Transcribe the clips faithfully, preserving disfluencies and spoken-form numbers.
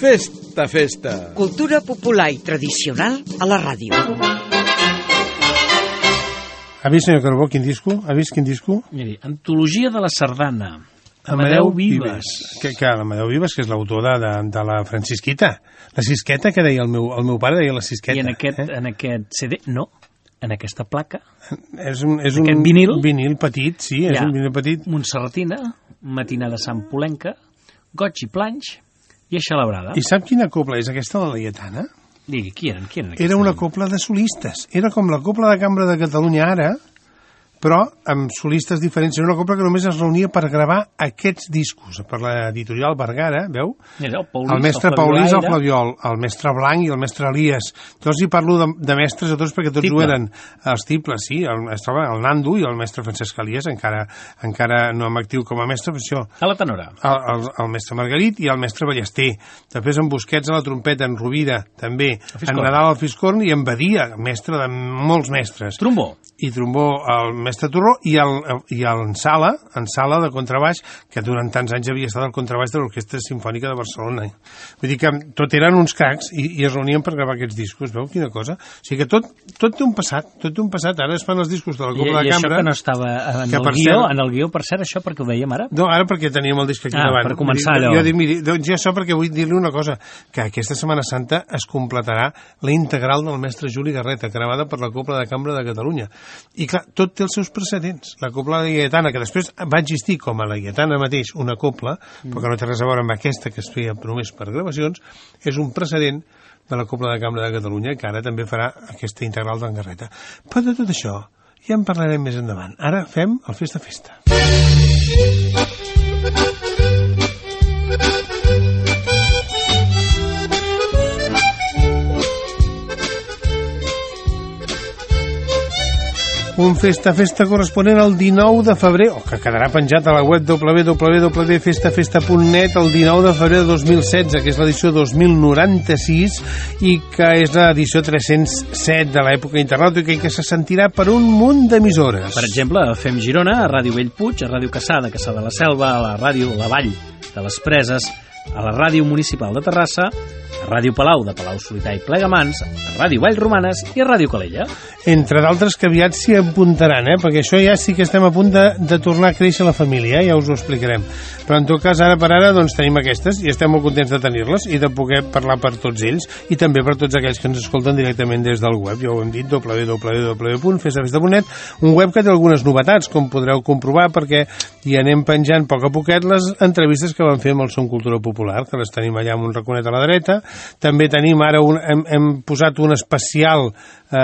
Festa, festa. Cultura popular i tradicional a la ràdio. Ha vist, senyor Carbó, quin disco? Ha vist quin disco? Miri, Antologia de la Sardana. Amadeu Vives. Que, que l'Amadeu Vives, que és l'autor de, de, de la Francisquita. La Cisqueta, que deia el meu, el meu pare, deia la Cisqueta. I en aquest, eh? en aquest C D, no, en aquesta placa. És un, és aquest un vinil. vinil petit, sí, és un vinil petit. Montserratina, Matina de Sant Polenca, Goig i Planys i Eixalabrada. I sap quina copla és aquesta, la Laietana? Digui, qui eren? Qui eren Era una copla de solistes. Era com la copla de cambra de Catalunya ara, però amb solistes diferents. Era una copla que només es reunia per gravar aquests discos, per l'editorial Vergara, veu? Era el Paulís, el mestre el Paulís, el Flaviol, Flaviol, el mestre Blanc i el mestre Elias. Jo els hi parlo de, de mestres a tots perquè tots Tible. ho eren. Els Tiples, sí, el, es troba el Nando i el mestre Francesc Elias, encara, encara no amb actiu com a mestre, però això. A la tenora. El, el, el mestre Margarit i el mestre Ballester. Després en Busquets a la trompeta, en Rovira, també. En Nadal al Fiscorn i en Badia, mestre de molts mestres. Trombó. I trombó el mestre Torró i el, i el en Sala, en Sala de contrabaix, que durant tants anys havia estat el contrabaix de l'Orquestra Simfònica de Barcelona. Vull dir que tot eren uns cracs i, i es reunien per gravar aquests discos, veu quina cosa? O sigui que tot, tot té un passat, tot té un passat. Ara es fan els discos de la Copla I, de i Cambra. això que no estava en que el per guió, cert- en el guió, per cert, això perquè ho dèiem ara? No, ara perquè teníem el disc aquí Ah, davant. per començar Vull dir, allò. Jo dic, miri, doncs jo això perquè vull dir-li una cosa, que aquesta Setmana Santa es completarà la integral del mestre Juli Garreta, gravada per la Copla de Cambra de Catalunya. I clar, tot té els seus precedents. La Copla de Laietana, que després va existir com a Laietana mateix una copla, mm. però que no té res a veure amb aquesta que es feia només per gravacions, és un precedent de la Copla de Cambra de Catalunya, que ara també farà aquesta integral d'en Garreta. Però de tot això ja en parlarem més endavant. Ara fem el Festa Festa. Un Festa Festa corresponent al dinou de febrer, o que quedarà penjat a la web w w w punt festa festa punt net el dinou de febrer de dos mil setze, que és l'edició dos mil noranta-sis i que és l'edició tres-cents set de l'època internàutica i que se sentirà per un munt d'emissores. Per exemple, a Fem Girona, a Ràdio Bellpuig, a Ràdio Cassà de Cassà de la Selva, a la Ràdio La Vall de les Preses, a la Ràdio Municipal de Terrassa, a Ràdio Palau de Palau Solità i Plegamans, a Ràdio Vallromanes i a Ràdio Calella. Entre d'altres que aviat s'hi apuntaran, eh? Perquè això ja sí que estem a punt de, de tornar a créixer la família, eh? Ja us ho explicarem. Però en tot cas, ara per ara, doncs tenim aquestes i estem molt contents de tenir-les i de poder parlar per tots ells i també per tots aquells que ens escolten directament des del web. Ja ho hem dit, w w w punt festa festa punt net, un web que té algunes novetats, com podreu comprovar, perquè hi anem penjant a poc a poquet les entrevistes que vam fer amb el Som Cultura Popular, que les tenim allà amb un raconet a la dreta. També tenim ara, un, hem, hem posat un especial eh,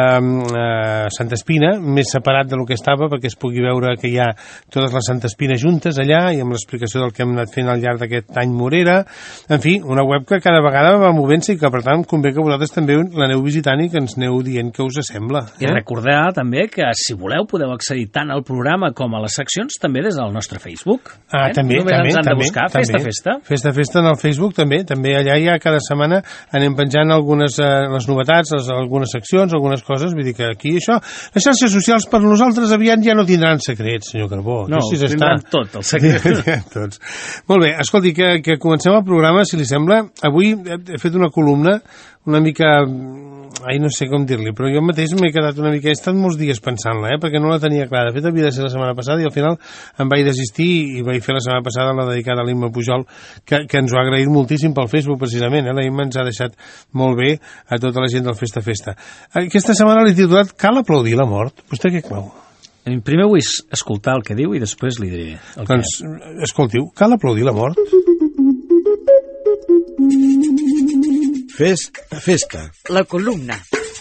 eh, Santa Espina, més separat del que estava, perquè es pugui veure que hi ha totes les Santa Espines juntes allà i amb l'explicació del que hem anat fent al llarg d'aquest any Morera. En fi, una web que cada vegada va movent-se i que, per tant, convé que vosaltres també l'aneu visitant i que ens aneu dient què us sembla. Eh? I recordar també que, si voleu, podeu accedir tant al programa com a les seccions també des del nostre Facebook. Ah, eh? també, Només també. ens han de també, buscar també. Festa Festa. Festa Festa en el Facebook també. També allà ja cada setmana anem penjant algunes eh, les novetats, les, algunes seccions, algunes coses. Vull dir que aquí això... Les xarxes socials per nosaltres aviat ja no tindran secrets, senyor Carbó. No, si tindran tot, el secret. Tots. Molt bé, escolti, que, que comencem el programa, si li sembla. Avui he, he fet una columna una mica... Ai, no sé com dir-li, però jo mateix m'he quedat una mica... He estat molts dies pensant-la, eh, perquè no la tenia clara. De fet, havia de ser la setmana passada i al final em vaig desistir i vaig fer la setmana passada la dedicada a l'Imma Pujol, que, que ens ho ha agraït moltíssim pel Facebook, precisament. Eh? La Imma ens ha deixat molt bé a tota la gent del Festa Festa. Aquesta setmana l'he titulat Cal aplaudir la mort? Vostè què creu? Primer vull escoltar el que diu i després li diré el que... Doncs, escoltiu, cal aplaudir la mort? Festa, festa. La columna.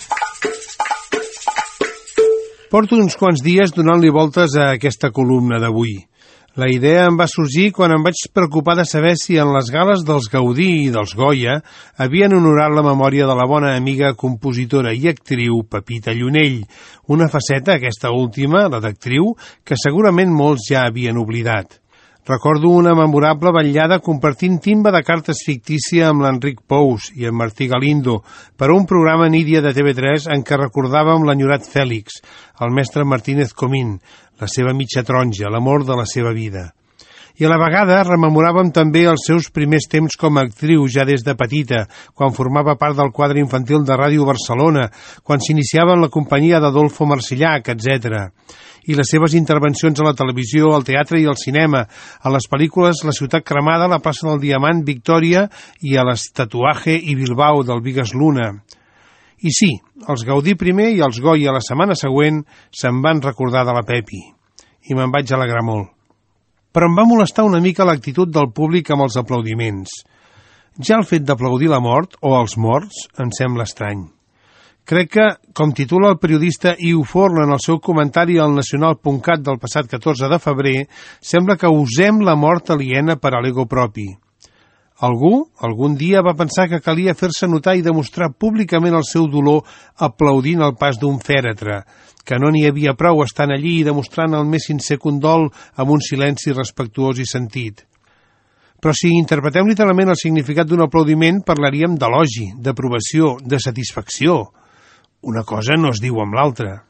Porto uns quants dies donant-li voltes a aquesta columna d'avui. La idea em va sorgir quan em vaig preocupar de saber si en les gales dels Gaudí i dels Goya havien honorat la memòria de la bona amiga, compositora i actriu Pepita Llunell, una faceta, aquesta última, la d'actriu, que segurament molts ja havien oblidat. Recordo una memorable vetllada compartint timba de cartes fictícia amb l'Enric Pous i en Martí Galindo per a un programa Nídia de T V tres en què recordàvem l'enyorat Fèlix, el mestre Martínez Comín, la seva mitja taronja, l'amor de la seva vida. I a la vegada rememoràvem també els seus primers temps com a actriu ja des de petita, quan formava part del quadre infantil de Ràdio Barcelona, quan s'iniciava en la companyia d'Adolfo Marsillac, etcètera. I les seves intervencions a la televisió, al teatre i al cinema, a les pel·lícules La ciutat cremada, La plaça del Diamant, Victòria i a les Tatuaje i Bilbao del Vigas Luna. I sí, els Gaudí primer i els Goya la setmana següent se'n van recordar de la Pepi. I me'n vaig alegrar molt. Però em va molestar una mica l'actitud del públic amb els aplaudiments. Ja el fet d'aplaudir la mort, o els morts, em sembla estrany. Crec que, com titula el periodista Iu Forn en el seu comentari al nacional punt cat del passat catorze de febrer, sembla que usem la mort aliena per a l'ego propi. Algú, algun dia, va pensar que calia fer-se notar i demostrar públicament el seu dolor aplaudint el pas d'un fèretre, que no n'hi havia prou estant allí i demostrant el més sincer condol amb un silenci respectuós i sentit. Però si interpretem literalment el significat d'un aplaudiment, parlaríem d'elogi, d'aprovació, de satisfacció. Una cosa no es diu amb l'altra.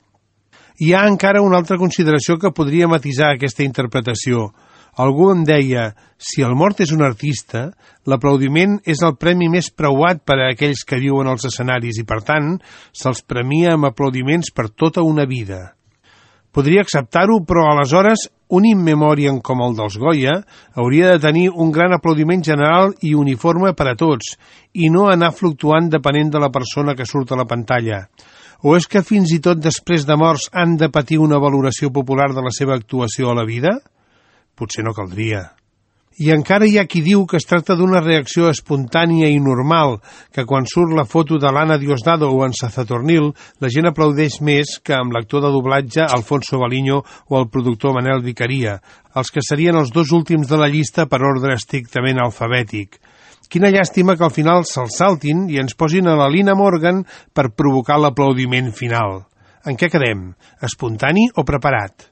Hi ha encara una altra consideració que podria matisar aquesta interpretació. Algú em deia, si el mort és un artista, l'aplaudiment és el premi més preuat per a aquells que viuen als escenaris i, per tant, se'ls premia amb aplaudiments per tota una vida. Podria acceptar-ho, però aleshores un in memoriam com el dels Goya hauria de tenir un gran aplaudiment general i uniforme per a tots, i no anar fluctuant depenent de la persona que surt a la pantalla. O és que fins i tot després de morts han de patir una valoració popular de la seva actuació a la vida? Potser no caldria. I encara hi ha qui diu que es tracta d'una reacció espontània i normal, que quan surt la foto de l'Anna Diosdado o en Sazatornil, la gent aplaudeix més que amb l'actor de doblatge Alfonso Baliño o el productor Manel Vicaria, els que serien els dos últims de la llista per ordre estrictament alfabètic. Quina llàstima que al final se'l saltin i ens posin a la Lina Morgan per provocar l'aplaudiment final. En què quedem? Espontani o preparat?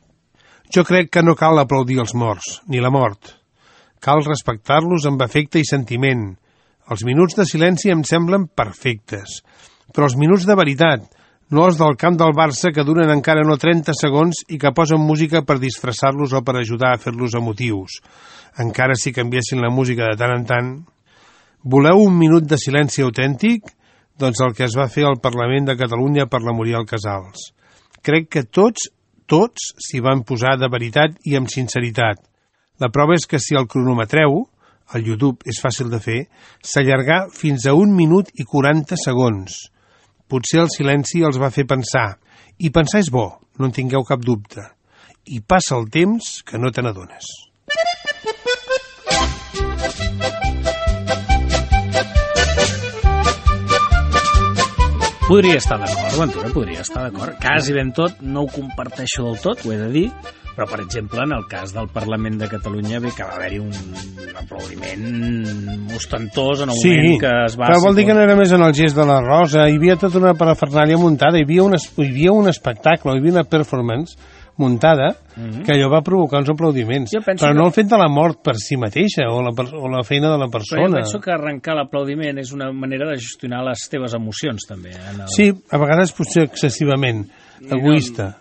Jo crec que no cal aplaudir els morts, ni la mort. Cal respectar-los amb afecte i sentiment. Els minuts de silenci em semblen perfectes. Però els minuts de veritat, no els del camp del Barça que duren encara no trenta segons i que posen música per disfressar-los o per ajudar a fer-los emotius. Encara si canviessin la música de tant en tant. Voleu un minut de silenci autèntic? Doncs el que es va fer al Parlament de Catalunya per la Muriel Casals. Crec que tots Tots s'hi van posar de veritat i amb sinceritat. La prova és que si el cronometreu, al YouTube és fàcil de fer, s'allargà fins a un minut i quaranta segons. Potser el silenci els va fer pensar. I pensar és bo, no en tingueu cap dubte. I passa el temps que no te n'adones. Podria estar d'acord, Ventura, podria estar d'acord. Quasi ben tot, no ho comparteixo del tot, ho he de dir, però, per exemple, en el cas del Parlament de Catalunya ve que va haver-hi un aplaudiment ostentós en el sí, moment que es va... Sí, però vol dir que no era més en el gest de la Rosa, hi havia tota una parafernàlia muntada, hi havia un, hi havia un espectacle, hi havia una performance muntada, mm-hmm. que allò va provocar uns aplaudiments, però que... no el fet de la mort per si mateixa o la, o la feina de la persona. Però jo penso que arrencar l'aplaudiment és una manera de gestionar les teves emocions, també. En el... Sí, a vegades potser excessivament egoista.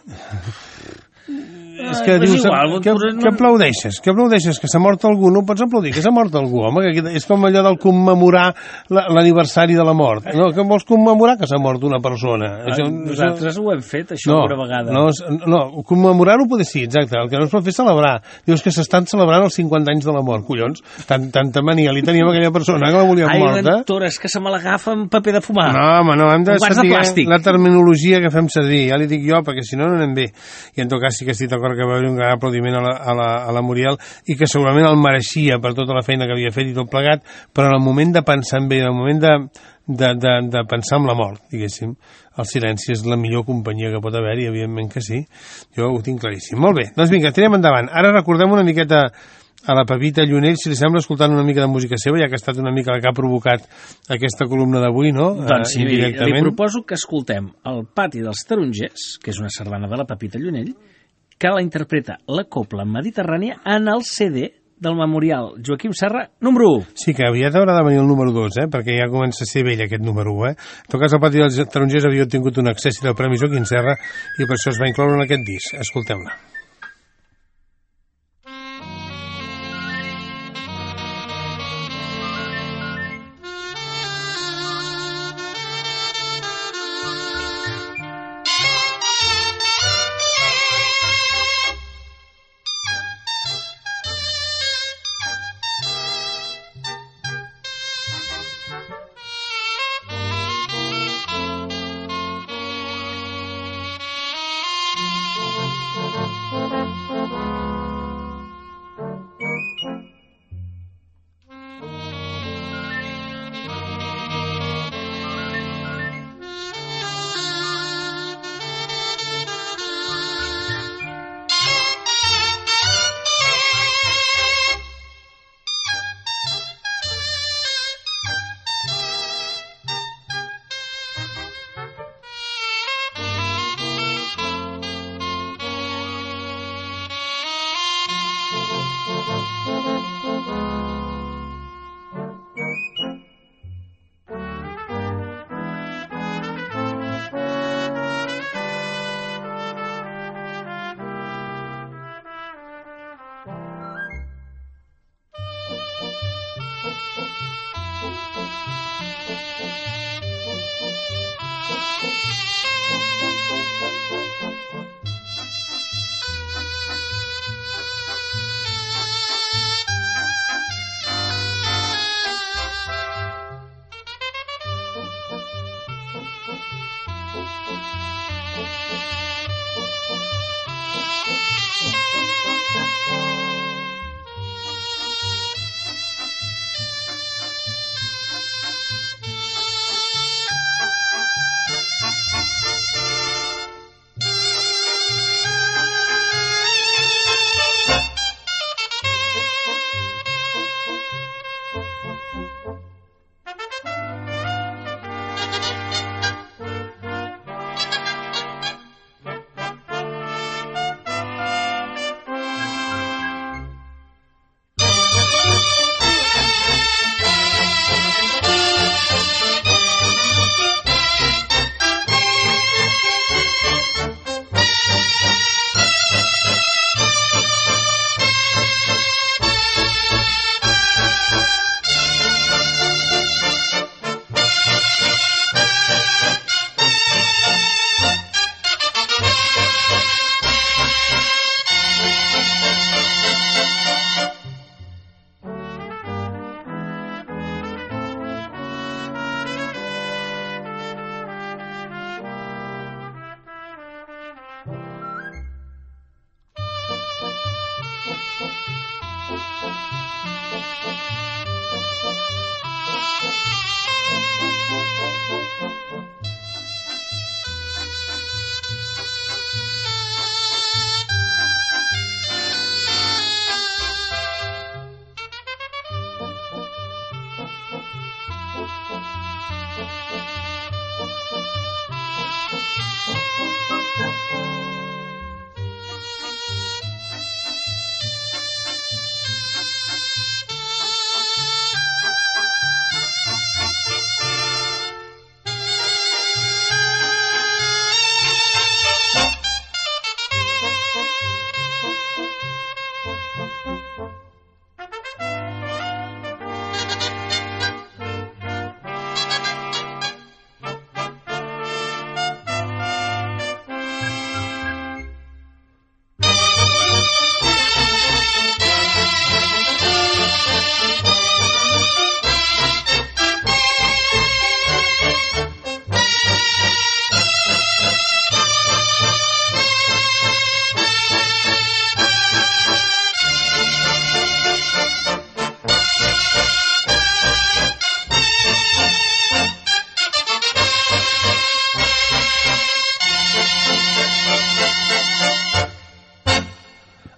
És que pues dius, igual, que, no... que aplaudeixes? Que aplaudeixes? Que s'ha mort algú? No ho pots aplaudir, que s'ha mort algú, home, que és com allò del commemorar l'aniversari de la mort. No, que vols commemorar que s'ha mort una persona? Ah, això, nosaltres això... ho hem fet, això, no, una vegada. No, no, commemorar-ho poder sí, exacte, el que no es pot fer és celebrar. Dius que s'estan celebrant els cinquanta anys de la mort, collons. Tant, tanta mania li teníem a aquella persona que la volíem Ai, morta. Ai, Ventura, és que se me l'agafa amb paper de fumar. No, home, no, hem de saber la terminologia que fem servir, ja li dic jo, perquè si no no anem bé. I en tot cas sí que estic d'acord que va haver un gran aplaudiment a la, a, la, a la Muriel i que segurament el mereixia per tota la feina que havia fet i tot plegat, però en el moment de pensar en ell, en el moment de, de, de, de pensar en la mort, diguéssim, el silenci és la millor companyia que pot haver-hi, evidentment que sí. Jo ho tinc claríssim. Molt bé, doncs vinga, tirem endavant. Ara recordem una miqueta a la Pepita Llunell, si li sembla, escoltant una mica de música seva, ja que ha estat una mica la que ha provocat aquesta columna d'avui, no? Doncs sí, li, li proposo que escoltem El pati dels tarongers, que és una sardana de la Pepita Llunell, que la interpreta la Copla Mediterrània en el C D del Memorial Joaquim Serra, número u. Sí, que aviat haurà de venir el número dos, eh? Perquè ja comença a ser vell aquest número u. Eh? En tot cas, el pati dels tarongers havia obtingut un accés del Premi Joaquim Serra i per això es va incloure en aquest disc. Escoltem-la.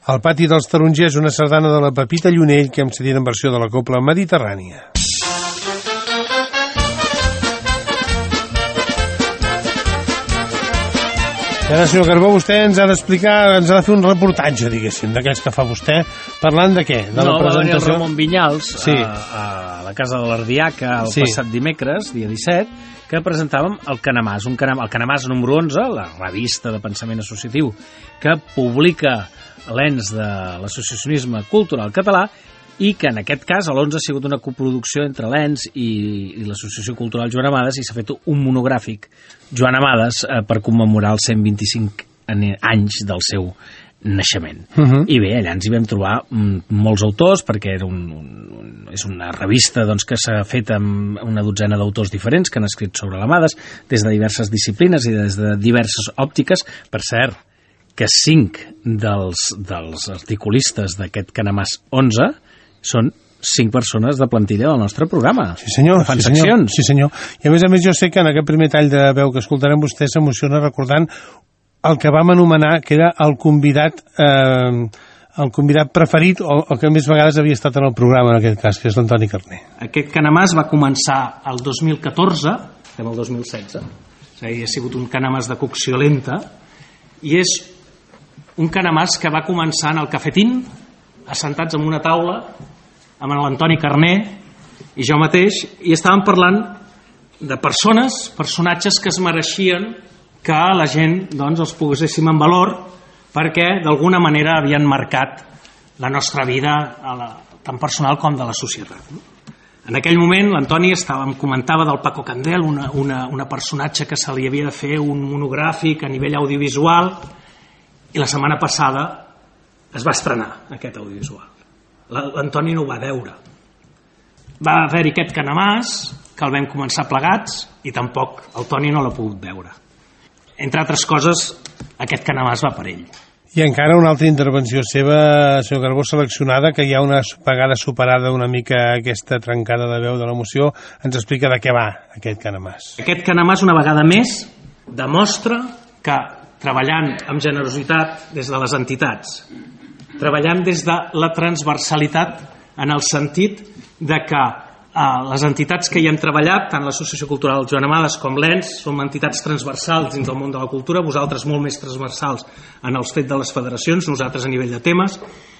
El pati dels tarongers, una sardana de la Pepita Llunell que hem cedit en versió de la Cobla Mediterrània. I ara, senyor Carbó, vostè ens ha d'explicar, ens ha de fer un reportatge, diguéssim, d'aquells que fa vostè, parlant de què? De no, la presentació... va venir el Ramon Vinyals sí. a, a la Casa de l'Ardiaca el sí. passat dimecres, dia disset, que presentàvem el Canamàs, un Canam, el Canamàs número onze, la revista de pensament associatiu, que publica l'ens de l'associacionisme cultural català, i que en aquest cas l'onze ha sigut una coproducció entre l'ens i, i l'Associació Cultural Joan Amades, i s'ha fet un monogràfic Joan Amades eh, per commemorar els cent vint-i-cinc anys del seu naixement. Uh -huh. I bé, allà ens hi vam trobar mm, molts autors, perquè era un, un, és una revista doncs, que s'ha fet amb una dotzena d'autors diferents que han escrit sobre l'Amades, des de diverses disciplines i des de diverses òptiques. Per cert, que cinc dels, dels articulistes d'aquest Canamàs onze són cinc persones de plantilla del nostre programa. Sí, senyor. Fan sí, seccions. senyor. Sí, senyor. I a més a més jo sé que en aquest primer tall de veu que escoltarem vostè s'emociona recordant el que vam anomenar que era el convidat eh, el convidat preferit o el que més vegades havia estat en el programa en aquest cas, que és l'Antoni Carner. Aquest Canamàs va començar el dos mil catorze, estem al dos mil setze, és a dir, ha sigut un Canamàs de cocció lenta, i és un Canamàs que va començar en el cafetín, assentats en una taula amb l'Antoni Carner i jo mateix, i estàvem parlant de persones, personatges que es mereixien que la gent doncs, els poséssim en valor perquè d'alguna manera havien marcat la nostra vida a la, tant personal com de la societat. En aquell moment l'Antoni estava, em comentava del Paco Candel, una, una, una personatge que se li havia de fer un monogràfic a nivell audiovisual, i la setmana passada es va estrenar aquest audiovisual. L'Antoni no ho va veure. Va haver-hi aquest Canamàs, que el vam començar plegats, i tampoc el Toni no l'ha pogut veure. Entre altres coses, aquest Canamàs va per ell. I encara una altra intervenció seva, senyor Carbó, seleccionada, que ja una vegada superada una mica aquesta trencada de veu de l'emoció, ens explica de què va aquest Canamàs. Aquest Canamàs, una vegada més, demostra que treballant amb generositat des de les entitats, treballant des de la transversalitat en el sentit de que eh, les entitats que hi hem treballat, tant l'Associació Cultural Joan Amades com l'ENS, som entitats transversals dins del món de la cultura, vosaltres molt més transversals en els fets de les federacions, nosaltres a nivell de temes,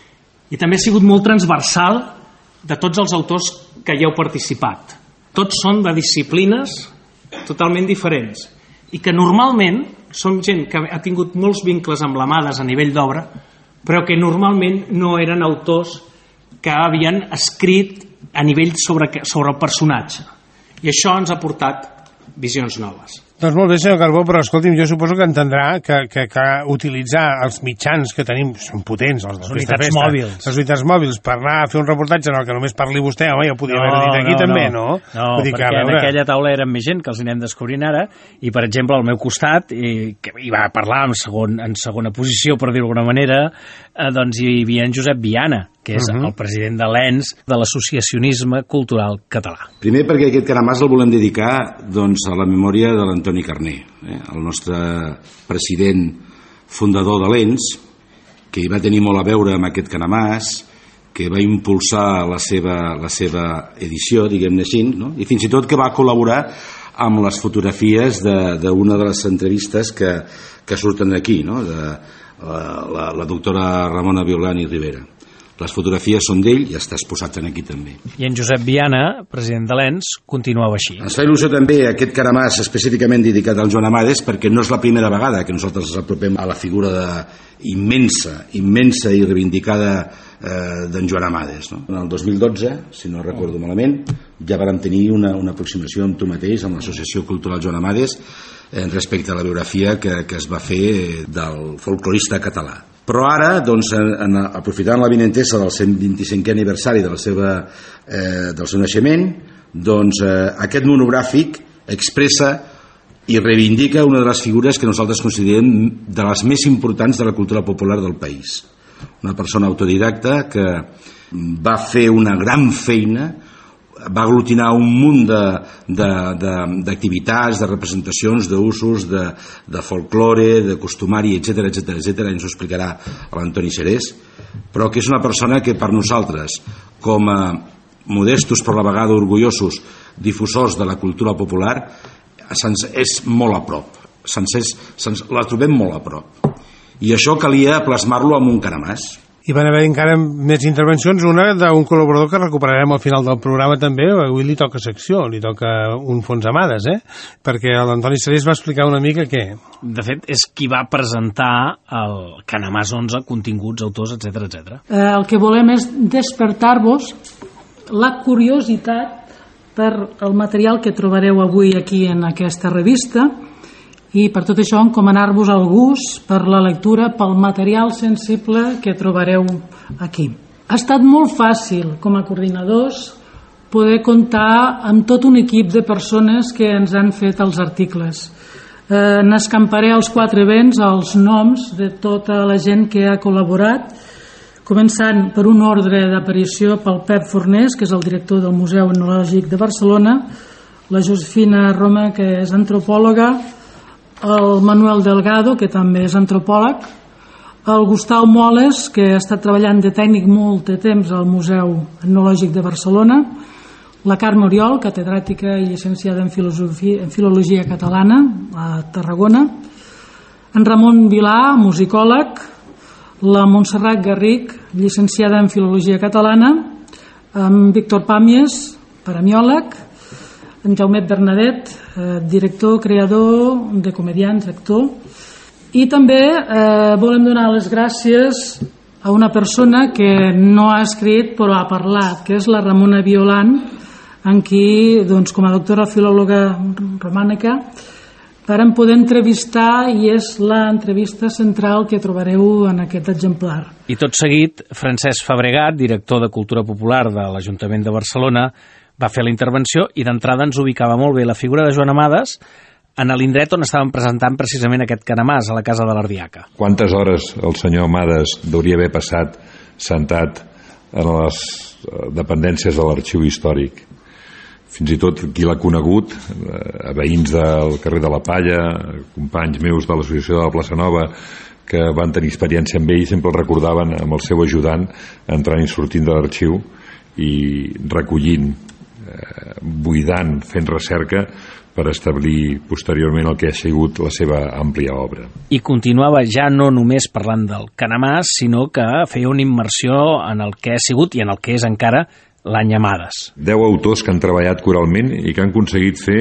i també ha sigut molt transversal de tots els autors que hi heu participat. Tots són de disciplines totalment diferents i que normalment som gent que ha tingut molts vincles amb l'Amades a nivell d'obra, però que normalment no eren autors que havien escrit a nivell sobre, sobre el personatge. I això ens ha portat visions noves. Doncs molt bé, senyor Carbó, però escolti'm, jo suposo que entendrà que, que, que utilitzar els mitjans que tenim, són potents, els les unitats festa, mòbils. Les unitats mòbils, per anar a fer un reportatge en el que només parli vostè, home, ja ho podia no, haver dit aquí no, també, no? No, no dir, perquè en aquella taula eren més gent, que els anem descobrint ara, i per exemple al meu costat, i, que hi va parlar en, segon, en segona posició, per dir-ho d'alguna manera, eh, doncs hi havia en Josep Viana, que és uh -huh. el president de l'ENS de l'Associacionisme Cultural Català. Primer perquè aquest Canamàs el volem dedicar doncs, a la memòria de l'Antoni Carner, eh? el nostre president fundador de l'ENS, que hi va tenir molt a veure amb aquest Canamàs, que va impulsar la seva, la seva edició, diguem-ne així, no? I fins i tot que va col·laborar amb les fotografies d'una de, de les entrevistes que, que surten d'aquí, no? de la, la, la doctora Ramona Violani Rivera. Les fotografies són d'ell i està exposat aquí també. I en Josep Viana, president de l'ENS, continuava així. Ens fa il·lusió també aquest Canamàs específicament dedicat al Joan Amades, perquè no és la primera vegada que nosaltres ens apropem a la figura de immensa, immensa i reivindicada eh, d'en Joan Amades. No? En el dos mil dotze, si no recordo malament, ja vàrem tenir una, una aproximació amb tu mateix, amb l'Associació Cultural Joan Amades, eh, respecte a la biografia que, que es va fer del folclorista català. Però ara, doncs, en, en, aprofitant la vinentesa del cent vint-i-cinquè aniversari de la seva, eh, del seu naixement, doncs eh, aquest monogràfic expressa i reivindica una de les figures que nosaltres considerem de les més importants de la cultura popular del país. Una persona autodidacta que va fer una gran feina va aglutinar un munt d'activitats, de, de, de representacions, d'usos, de, de folklore, de costumari, etcètera, etcètera, etcètera. Ens ho explicarà l'Antoni Serés, però que és una persona que per nosaltres, com a modestos però a la vegada orgullosos difusors de la cultura popular, se'ns és molt a prop, se'ns és, se'ns, la trobem molt a prop, i això calia plasmar-lo amb un caramàs. I van haver encara més intervencions, una d'un col·laborador que recuperarem al final del programa també. Avui li toca secció, li toca un fons Amades, eh? Perquè l'Antoni Serés va explicar una mica què. De fet, és qui va presentar el Canamàs onze, continguts, autors, etcètera, etcètera. Eh, el que volem és despertar-vos la curiositat per el material que trobareu avui aquí en aquesta revista, i per tot això encomanar-vos el gust per la lectura, pel material sensible que trobareu aquí. Ha estat molt fàcil, com a coordinadors, poder comptar amb tot un equip de persones que ens han fet els articles. Eh, n'escamparé als quatre vents els noms de tota la gent que ha col·laborat, començant per un ordre d'aparició pel Pep Fornés, que és el director del Museu Etnològic de Barcelona, la Josefina Roma, que és antropòloga, el Manuel Delgado, que també és antropòleg, el Gustau Moles, que ha estat treballant de tècnic molt de temps al Museu Etnològic de Barcelona, la Carme Oriol, catedràtica i llicenciada en, en Filologia Catalana a Tarragona, en Ramon Vilà, musicòleg, la Montserrat Garric, llicenciada en Filologia Catalana, en Víctor Pàmies, paramiòleg, en Jaumet Bernadet, eh, director, creador de comedians, actor. I també eh, volem donar les gràcies a una persona que no ha escrit però ha parlat, que és la Ramona Violant, en qui, doncs, com a doctora filòloga romànica, vàrem poder entrevistar, i és l'entrevista central que trobareu en aquest exemplar. I tot seguit, Francesc Fabregat, director de Cultura Popular de l'Ajuntament de Barcelona, va fer la intervenció i d'entrada ens ubicava molt bé la figura de Joan Amades en l'indret on estàvem presentant precisament aquest Canamàs, a la Casa de l'Ardiaca. Quantes hores el senyor Amades hauria haver passat sentat en les dependències de l'arxiu històric? Fins i tot qui l'ha conegut, a veïns del carrer de la Palla, companys meus de l'associació de la Plaça Nova, que van tenir experiència amb ell, sempre el recordaven amb el seu ajudant entrant i sortint de l'arxiu i recollint, eh, buidant, fent recerca per establir posteriorment el que ha sigut la seva àmplia obra. I continuava ja no només parlant del Canamàs, sinó que feia una immersió en el que ha sigut i en el que és encara l'any Amades. Deu autors que han treballat coralment i que han aconseguit fer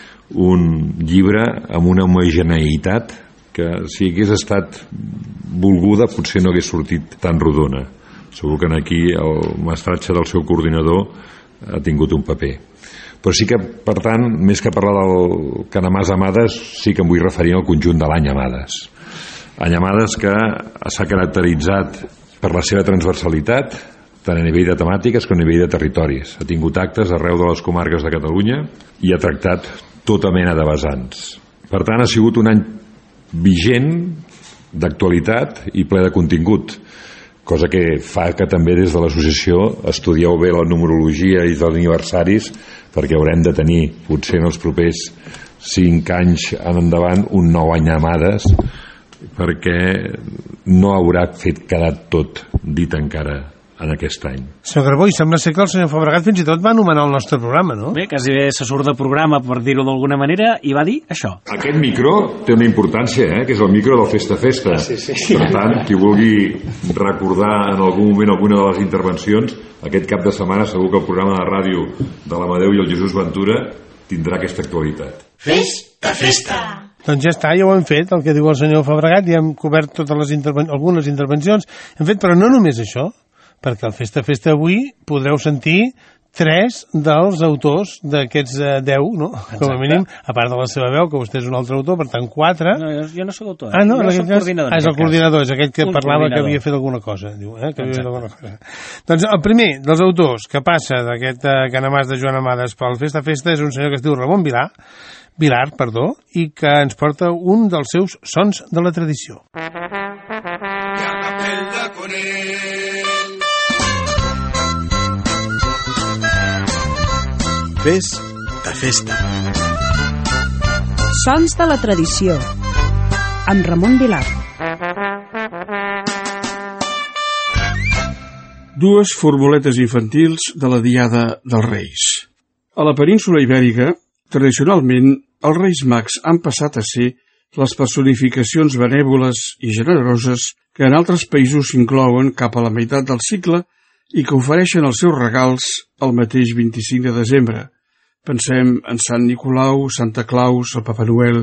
un llibre amb una homogeneïtat que, si hagués estat volguda, potser no hagués sortit tan rodona. Segur que aquí el mestratge del seu coordinador ha tingut un paper. Però sí que, per tant, més que parlar del Canamàs Amades, sí que em vull referir al conjunt de l'any Amades. Any Amades que s'ha caracteritzat per la seva transversalitat, tant a nivell de temàtiques com a nivell de territoris. Ha tingut actes arreu de les comarques de Catalunya i ha tractat tota mena de vessants. Per tant, ha sigut un any vigent, d'actualitat i ple de contingut, cosa que fa que també des de l'associació estudieu bé la numerologia i els aniversaris, perquè haurem de tenir, potser en els propers cinc anys en endavant, un nou any Amades, perquè no haurà fet quedat tot dit encara en aquest any. Senyor Carbó, i sembla ser que el senyor Fabregat fins i tot va anomenar el nostre programa, no? Bé, quasi bé se surt de programa, per dir-ho d'alguna manera, i va dir això. Aquest micro té una importància, eh? Que és el micro del Festa Festa. Ah, sí, sí. Per tant, qui vulgui recordar en algun moment alguna de les intervencions, aquest cap de setmana segur que el programa de ràdio de l'Amadeu i el Jesús Ventura tindrà aquesta actualitat. Festa, festa! Doncs ja està, ja ho hem fet, el que diu el senyor Fabregat, ja hem cobert totes les interven- algunes intervencions, hem fet, però no només això, perquè al Festa Festa avui podreu sentir tres dels autors d'aquests eh, deu, no? Exacte. Com a mínim, a part de la seva veu, que vostè és un altre autor, per tant, quatre. No, jo, jo no soc autor. Ah, no, jo soc coordinador. Ah, és el coordinador, és aquell que Un parlava coordinador. que havia fet alguna cosa. Diu, eh? que havia fet alguna cosa. Doncs el primer dels autors que passa d'aquest eh, Canamàs de Joan Amades pel Festa Festa és un senyor que es diu Ramon Vilar, Vilar, perdó, i que ens porta un dels seus sons de la tradició. Fes de festa. Sons de la tradició, amb Ramon Vilar. Dues formuletes infantils de la Diada dels Reis. A la península Ibèrica, tradicionalment, els Reis Mags han passat a ser les personificacions benèvoles i generoses que en altres països s'inclouen cap a la meitat del cicle i que ofereixen els seus regals el mateix vint-i-cinc de desembre. Pensem en Sant Nicolau, Santa Claus, el Papa Noel.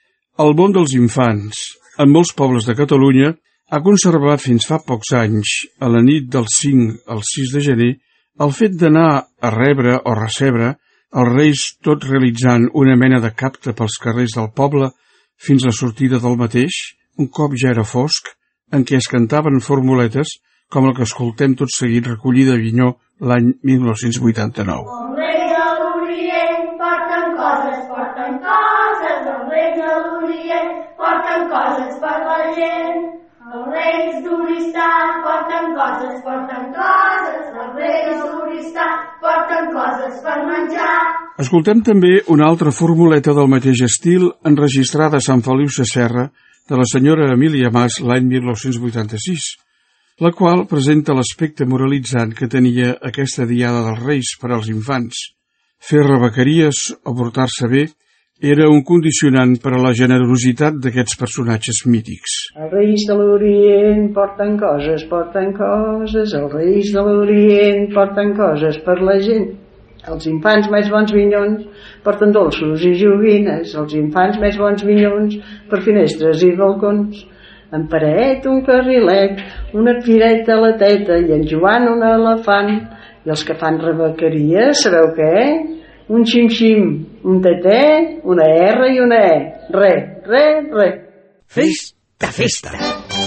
El món dels infants, en molts pobles de Catalunya, ha conservat fins fa pocs anys, a la nit del cinc al sis de gener, el fet d'anar a rebre o recebre els Reis tot realitzant una mena de capta pels carrers del poble fins la sortida del mateix, un cop ja era fosc, en què es cantaven formuletes com el que escoltem tot seguit recollida a Avinyó l'any mil nou-cents vuitanta-nou. Els Reis de l'Orient porten coses, porten coses, els Reis de l'Orient porten coses per la gent. Els Reis d'Oristà porten coses, porten coses, els Reis d'Oristà porten coses per menjar. Escoltem també una altra formuleta del mateix estil enregistrada a Sant Feliu Sasserra de la senyora Emília Mas l'any mil nou-cents vuitanta-sis, la qual presenta l'aspecte moralitzant que tenia aquesta Diada dels Reis per als infants. Fer rebequeries o portar-se bé era un condicionant per a la generositat d'aquests personatges mítics. Els Reis de l'Orient porten coses, porten coses, els Reis de l'Orient porten coses per la gent. Els infants més bons minyons porten dolços i joguines, els infants més bons minyons per finestres i balcons. En Paret un carrilet, una fireta a la teta i en Joan un elefant. I els que fan rebequeria, sabeu què? Un xim-xim, un teté, una R i una E. Re, re, re. Fes de festa.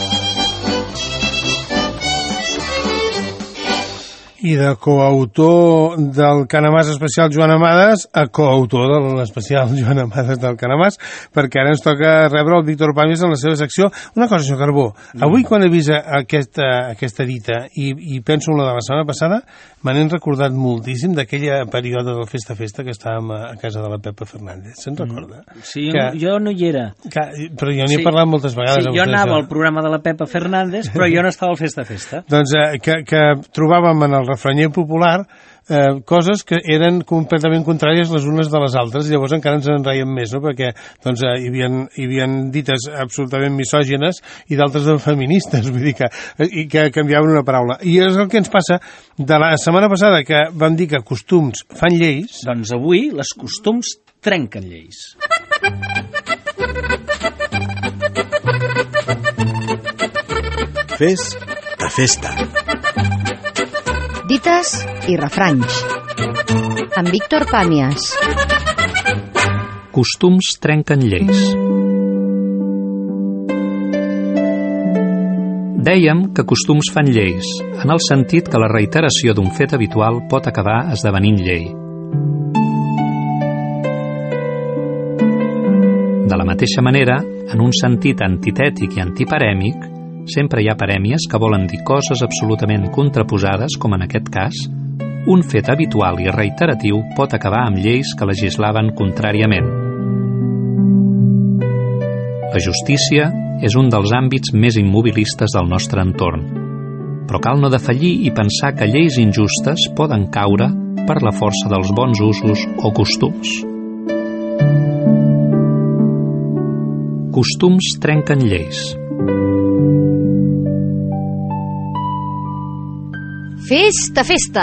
I de coautor del Canamàs especial Joan Amades a coautor de l'especial Joan Amades del Canamàs, perquè ara ens toca rebre el Víctor Pàmies en la seva secció. Una cosa, senyor Carbó, avui quan he vist aquesta, aquesta dita i, i penso en la de la setmana passada, me n'he recordat moltíssim d'aquella període del Festa Festa que estàvem a, a casa de la Pepa Fernández. Se'n recorda? Sí, que, jo no hi era. Que, però jo n'hi he sí, parlat moltes vegades. Sí, jo anava al programa de la Pepa Fernández, però jo no estava al Festa Festa. Doncs eh, que, que trobàvem en el refranyer popular eh, coses que eren completament contràries les unes de les altres, i llavors encara ens en reiem més, no? Perquè doncs, eh, hi, havia, hi havia dites absolutament misògines i d'altres feministes, vull dir que, i que canviaven una paraula. I és el que ens passa de la setmana passada, que vam dir que costums fan lleis. Doncs avui les costums trenquen lleis. Fes de festa. Dites i refranys. Amb Víctor Pàmies. Costums trenquen lleis. Dèiem que costums fan lleis, en el sentit que la reiteració d'un fet habitual pot acabar esdevenint llei. De la mateixa manera, en un sentit antitètic i antiparèmic, sempre hi ha parèmies que volen dir coses absolutament contraposades, com en aquest cas, un fet habitual i reiteratiu pot acabar amb lleis que legislaven contràriament. La justícia és un dels àmbits més immobilistes del nostre entorn, però cal no defallir i pensar que lleis injustes poden caure per la força dels bons usos o costums. Costums trenquen lleis. Festa, festa!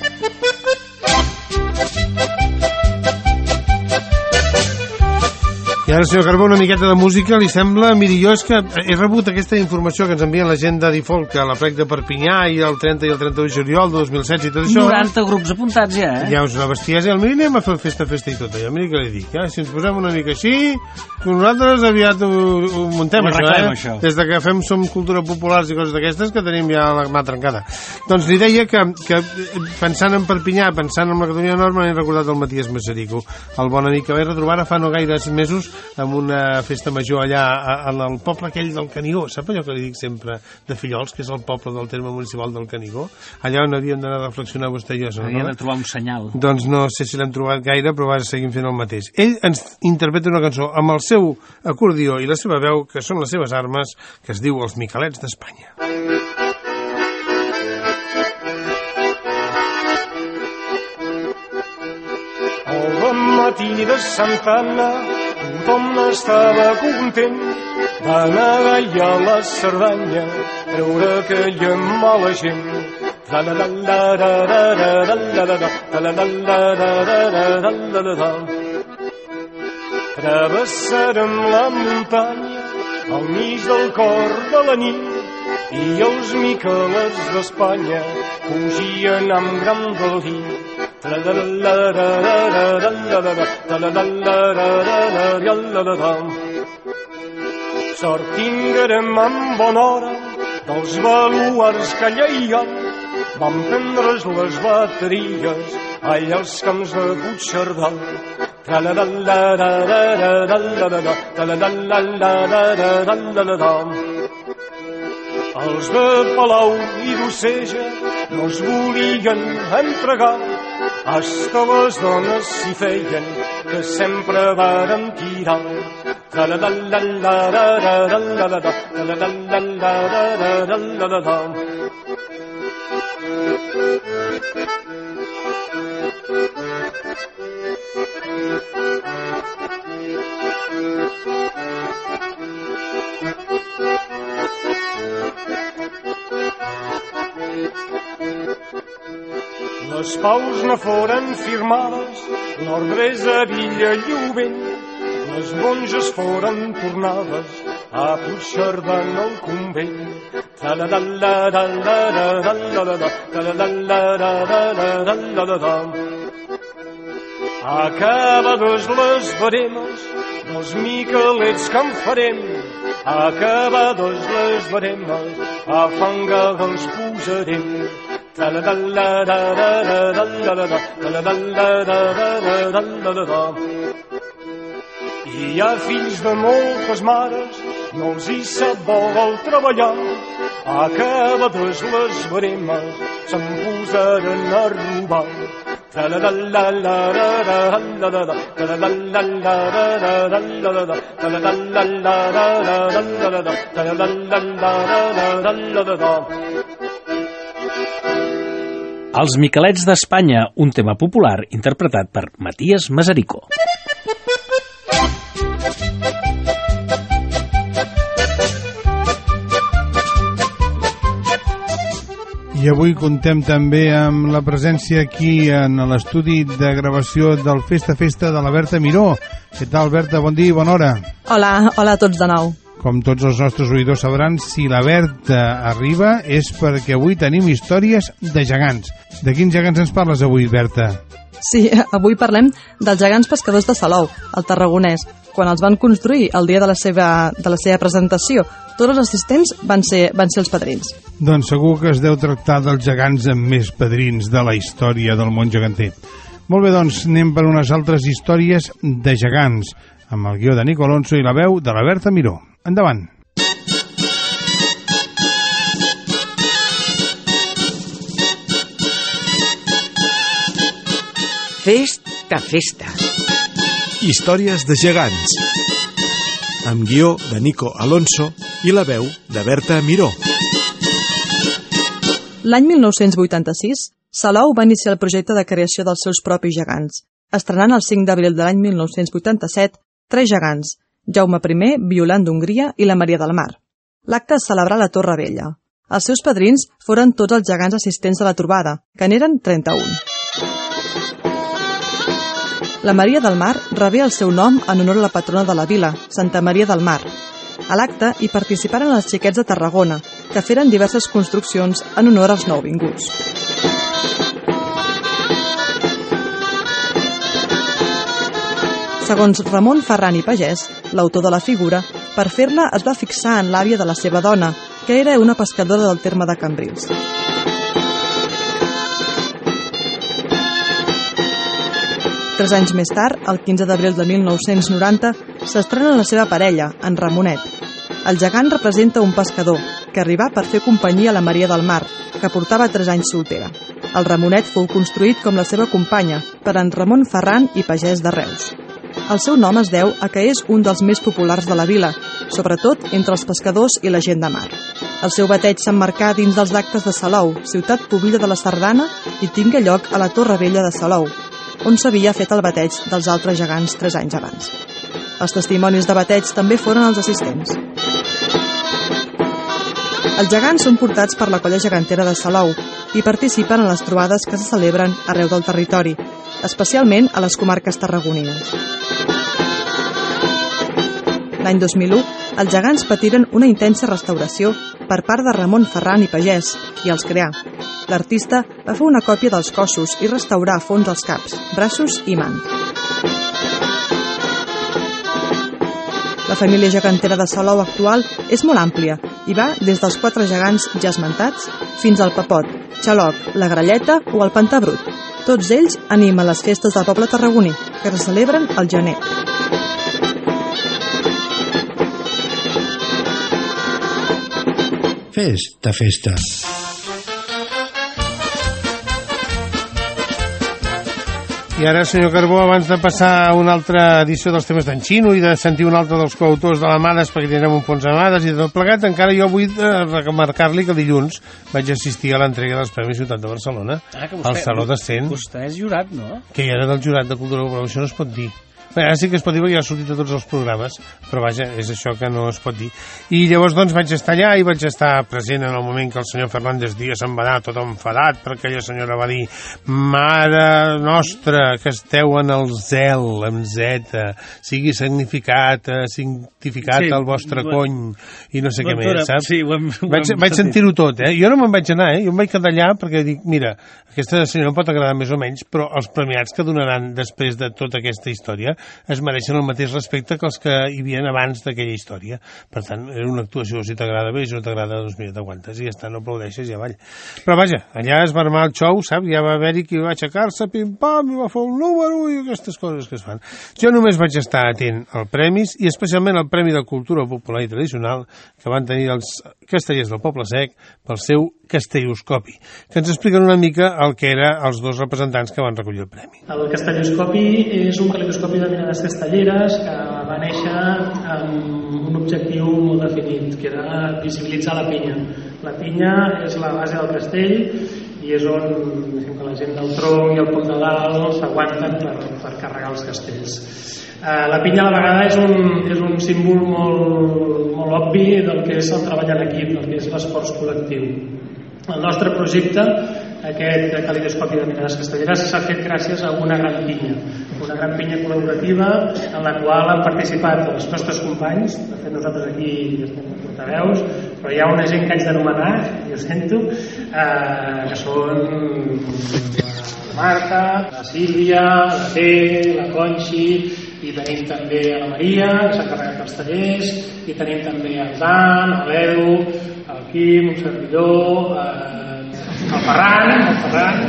I ara, senyor Carbó, una miqueta de música, li sembla? Miri, jo és que he rebut aquesta informació que ens envien la gent de Difolk a la Plec de Perpinyà i el trenta i el trenta-u de juliol de dos mil setze i tot això. noranta grups apuntats ja, eh? Ja és una bestiesa. Miri, anem a fer festa, festa i tot allò. Miri què li dic, eh? Si ens posem una mica així, nosaltres aviat ho, ho muntem, ho això, eh? Això. Des de que fem Som Cultura Populars i coses d'aquestes, que tenim ja la mà trencada. Doncs li deia que, que pensant en Perpinyà, pensant en la Catalunya Nord, m'he recordat el Matías Masserico, el bon amic que vaig retrobar ara fa no gaires mesos en una festa major allà en el poble aquell del Canigó, sap allò que li dic sempre de Fillols, que és el poble del terme municipal del Canigó? Allà on havíem d'anar a reflexionar vostè i jo, no? Havíem de trobar un senyal. Doncs no sé si l'hem trobat gaire, però va, seguim fent el mateix. Ell ens interpreta una cançó amb el seu acordió i la seva veu, que són les seves armes, que es diu Els Miquelets d'Espanya. Al matí de Santa Anna tothom estava content d'anar allà a la Cerdanya treure aquella mala gent. Travessarem la muntanya al mig del cor de la nit i els Miquelets d'Espanya fugien amb gran delit. Sort tinguérem amb bona hora dels baluars que allà hi ha. Vam prendre's les bateries allà als camps de Puigcerdà. Els de Palau i d'Oceja no es volien entregar, hasta les dones s'hi feien, que sempre varen tirar. Les paus no foren firmades, l'ordre és a Villallobent, les monges foren tornades a Puigcerdà en el convent. Acabades les veremes dels Miquelets que en farem, acabades les veremes a fangar els posarem. I hi ha fills de moltes mares, no els hi sap vol treballar, acabades les veremes se'n posaren a robar. Els Miquelets d'Espanya, un tema popular interpretat per Matías Masarico. I avui contem també amb la presència aquí en l'estudi de gravació del Festa Festa de la Berta Miró. Què tal, Berta? Bon dia i bona hora. Hola, hola a tots de nou. Com tots els nostres oïdors sabran, si la Berta arriba és perquè avui tenim històries de gegants. De quins gegants ens parles avui, Berta? Sí, avui parlem dels gegants pescadors de Salou, al Tarragonès. Quan els van construir el dia de la seva, de la seva presentació, tots els assistents van ser, van ser els padrins. Doncs segur que es deu tractar dels gegants amb més padrins de la història del món geganter. Molt bé, doncs anem per unes altres històries de gegants, amb el guió de Nico Alonso i la veu de la Berta Miró. Endavant. Festa, festa. Històries de gegants. Amb guió de Nico Alonso i la veu de Berta Miró. L'any mil nou-cents vuitanta-sis, Salou va iniciar el projecte de creació dels seus propis gegants, estrenant el cinc d'abril de l'any mil nou-cents vuitanta-set tres gegants, Jaume I, Violant d'Hongria i la Maria del Mar. L'acte es celebrà a la Torre Vella. Els seus padrins foren tots els gegants assistents a la trobada, que n'eren trenta-un. La Maria del Mar rebé el seu nom en honor a la patrona de la vila, Santa Maria del Mar. A l'acte hi participaren els xiquets de Tarragona, que feren diverses construccions en honor als nouvinguts. Segons Ramon Ferran i Pagès, l'autor de la figura, per fer-la es va fixar en l'àvia de la seva dona, que era una pescadora del terme de Cambrils. Tres anys més tard, el quinze d'abril de mil nou-cents noranta, s'estrena la seva parella, en Ramonet. El gegant representa un pescador que arribà per fer companyia a la Maria del Mar, que portava tres anys soltera. El Ramonet fou construït com la seva companya per en Ramon Ferran i Pagès de Reus. El seu nom es deu a que és un dels més populars de la vila, sobretot entre els pescadors i la gent de mar. El seu bateig s'emmarcà dins dels actes de Salou, ciutat poblida de la Sardana, i tingué lloc a la Torre Vella de Salou, on s'havia fet el bateig dels altres gegants tres anys abans. Els testimonis de bateig també foren els assistents. Els gegants són portats per la colla gegantera de Salou i participen en les trobades que se celebren arreu del territori, especialment a les comarques tarragonines. L'any dos mil u, els gegants patiren una intensa restauració per part de Ramon Ferran i Pagès, qui els creà. L'artista va fer una còpia dels cossos i restaurar a fons els caps, braços i mans. La família gegantera de Salou actual és molt àmplia i va des dels quatre gegants ja esmentats fins al Papot, Xaloc, la Gralleta o el Pantà Brut. Tots ells animen les festes del poble tarragoní, que se celebren al gener. Festa, festa. I ara, senyor Carbó, abans de passar a una altra edició dels temes d'en Xino i de sentir un altre dels coautors de l'Amades, perquè tindrem un fons Amades i de tot plegat, encara jo vull remarcar-li que dilluns vaig assistir a l'entrega dels Premis Ciutat de Barcelona, ah, vostè, al Saló de Cent. Vostè és jurat, no? Que hi era del jurat de Cultura Popular, això no es pot dir. Bé, ara sí que es pot dir perquè ja ha sortit a tots els programes, però vaja, és això que no es pot dir. I llavors doncs vaig estar allà i vaig estar present en el moment que el senyor Fernández Díaz se'n va anar tot enfadat perquè aquella senyora va dir: Mare nostra, que esteu en el zel, amb Z, sigui significat, significat sí, el vostre ho, cony, i no sé què més, saps? Sí, ho hem, ho vaig, hem vaig sentir-ho tot, eh? Jo no me'n vaig anar, eh? Jo em vaig quedar allà perquè dic, mira, aquesta senyora em pot agradar més o menys, però els premiats que donaran després de tota aquesta història es mereixen el mateix respecte que els que hi havia abans d'aquella història. Per tant, era una actuació, si t'agrada bé, si no t'agrada, doncs mira, t'aguantes i ja està, no aplaudeixes i avall. Però vaja, allà es va armar el xou, saps? Ja va haver-hi qui va aixecar-se, pim-pam, i va fer un número i aquestes coses que es fan. Jo només vaig estar atent als premis i especialment al Premi de Cultura Popular i Tradicional que van tenir els castellers del Poble Sec pel seu castelloscopi, que ens expliquen una mica el que eren els dos representants que van recollir el premi. El castelloscopi és un calidoscopi de mirades castelleres que va néixer amb un objectiu molt definit, que era visibilitzar la pinya. La pinya és la base del castell i és on que la gent del tronc i el pom de dalt s'aguanten per, per carregar els castells. Eh, la pinya a la vegada és un, és un símbol molt, molt obvi del que és el treball en equip, del que és l'esforç col·lectiu. El nostre projecte, aquest calidoscopi de mirades castelleres, s'ha fet gràcies a una gran pinya, una gran pinya col·laborativa en la qual han participat els nostres companys. De fet, nosaltres aquí estem portaveus, però hi ha una gent que haig d'anomenar, jo sento, eh, que són la Marta, la Sílvia, la Té, la Conxi, i tenim també a la Maria, que s'ha encarregat dels tallers, i tenim també el Dan, l'Edu, el Quim, un servidor, eh, el Ferran, el Ferran,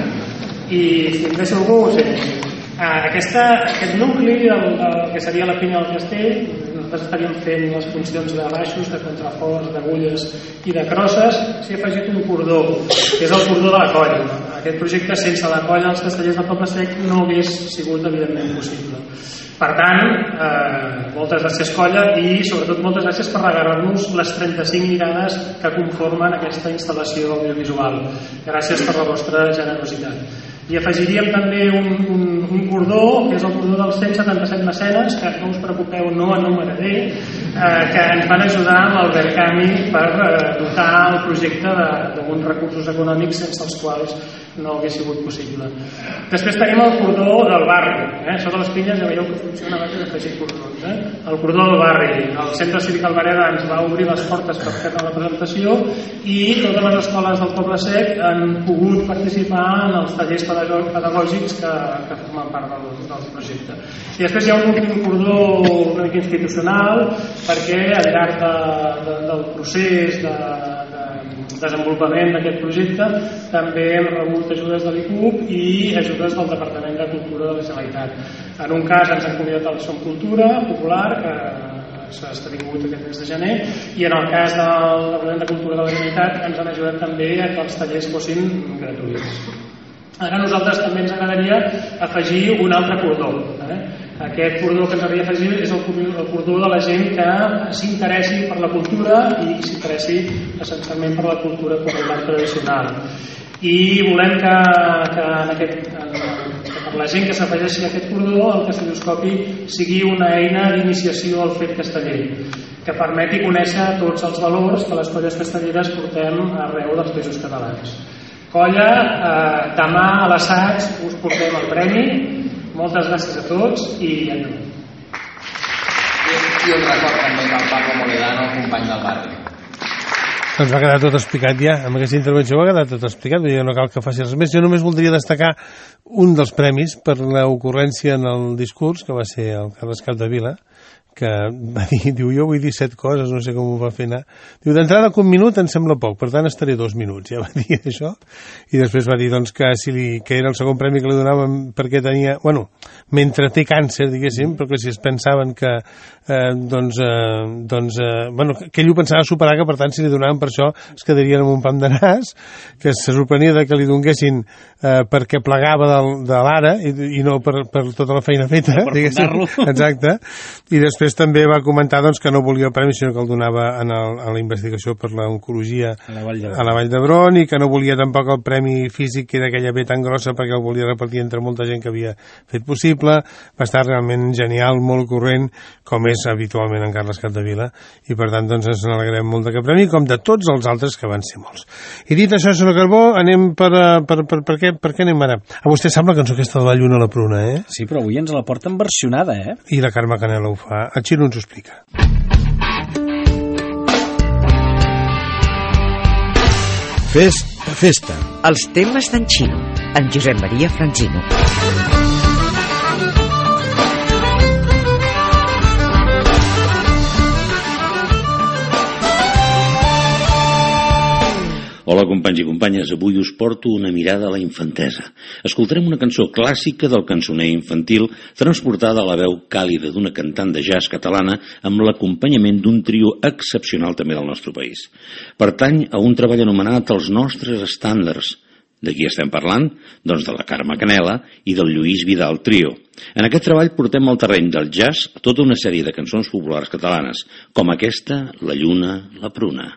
i si em deixa algú, ho sé. Eh, aquesta, aquest nucli, el, el que seria la pinya del castell, nosaltres estaríem fent les funcions de baixos, de contraforts, d'agulles i de crosses, s'hi ha afegit un cordó, que és el cordó de la colla. Aquest projecte, sense la colla dels castellers del Poble Sec, no hagués sigut evidentment possible. Per tant, eh, moltes gràcies colla i sobretot moltes gràcies per regalar-nos les trenta-cinc mirades que conformen aquesta instal·lació audiovisual. Gràcies per la vostra generositat. I afegiríem també un, un, un cordó, que és el cordó dels cent setanta-set mecenes, que no us preocupeu, no enumeraré, eh, que ens van ajudar amb el Verkami per eh, dotar el projecte d'alguns recursos econòmics sense els quals no hauria sigut possible. Després tenim el cordó del barri. Eh? Sota les pinyes ja veieu que funciona abans d'afegir cordons. Eh? El cordó del barri. El Centre Cívic Albareda ens va obrir les portes per fer la presentació i totes les escoles del Poble Sec han pogut participar en els tallers pedagògics que, que formen part del, del projecte. I després hi ha un últim cordó una mica institucional perquè al llarg de, de, del procés de, de desenvolupament d'aquest projecte també hem rebut ajudes de l'I C U B i ajudes del Departament de Cultura de la Generalitat. En un cas ens han convidat al Som Cultura Popular, que s'ha esdevingut aquest mes de gener, i en el cas del Departament de Cultura de la Generalitat ens han ajudat també a que els tallers fossin gratuïts. Ara a nosaltres també ens agradaria afegir un altre cordó. Eh? Aquest cordó que ens hauria d'afegir és el cordó de la gent que s'interessi per la cultura i s'interessi essencialment per la cultura popular tradicional. I volem que, que, en aquest, en, que per la gent que s'afegeixi a aquest cordó el Castelloscopi sigui una eina d'iniciació al fet casteller, que permeti conèixer tots els valors que les colles castelleres portem arreu dels Països Catalans. Colla, eh, demà a l'assaig us portem el premi. Moltes gràcies a tots i endavant. I un record també del Pablo Moledano, company del barri. Doncs va quedar tot explicat ja, amb aquesta intervenció va quedar tot explicat, vull dir, no cal que faci res més. Jo només voldria destacar un dels premis per l'ocurrència en el discurs, que va ser el Carles Capdevila, que va dir, diu, jo vull dir set coses, no sé com ho va fer anar. Diu, d'entrada que un minut em sembla poc, per tant estaré dos minuts, ja va dir això. I després va dir, doncs, que, si li, que era el segon premi que li donàvem perquè tenia, bueno, mentre té càncer, diguéssim, però que si es pensaven que, eh, doncs, eh, doncs eh, bueno, que ell ho pensava superar, que per tant si li donaven per això es quedarien amb un pam de nas, que se sorprenia de que li donguessin eh, perquè plegava del, de l'ara i, i no per, per tota la feina feta, no, diguéssim. Exacte. I després Després també va comentar doncs, que no volia el premi, sinó que el donava en el, a la investigació per l'oncologia a la Vall d'Hebron, i que no volia tampoc el premi físic, que era aquella B tan grossa, perquè el volia repartir entre molta gent que havia fet possible. Va estar realment genial, molt corrent, com és habitualment en Carles Capdevila, i per tant doncs, ens n'alegrem molt d'aquest premi, com de tots els altres, que van ser molts. I dit això, senyor Carbó, anem per, per, per, per, què, per què anem ara? A vostè sap la cançó aquesta de la Lluna a la Pruna, eh? Sí, però avui ens la porten versionada, eh? I la Carme Canela ho fa. El Xino ens ho explica. Festa, festa. Els temes d'en Xino, en Josep Maria Franzino. Hola, companys i companyes, avui us porto una mirada a la infantesa. Escoltarem una cançó clàssica del cançoner infantil transportada a la veu càlida d'una cantant de jazz catalana amb l'acompanyament d'un trio excepcional també del nostre país. Pertany a un treball anomenat Els nostres estàndards. De qui estem parlant? Doncs de la Carme Canela i del Lluís Vidal Trio. En aquest treball portem al terreny del jazz tota una sèrie de cançons populars catalanes, com aquesta, La Lluna, la Pruna.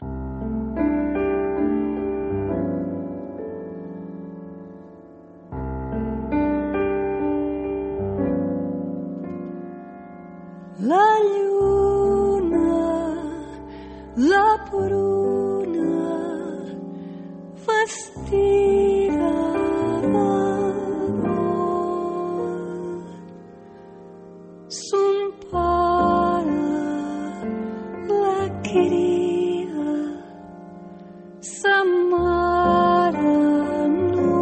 La lluna, la pruna, vestida d'or. Son pare la crida, sa mare no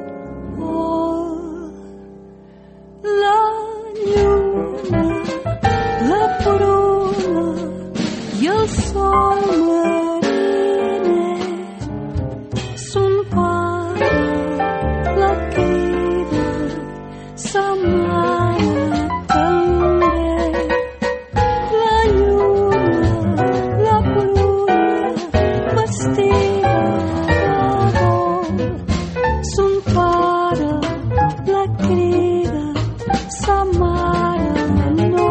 vol. La lluna, la pruna i el sol mariner, son pare la crida, sa mare també. La lluna, la pruna, vestida d'or, son pare la crida, sa mare no.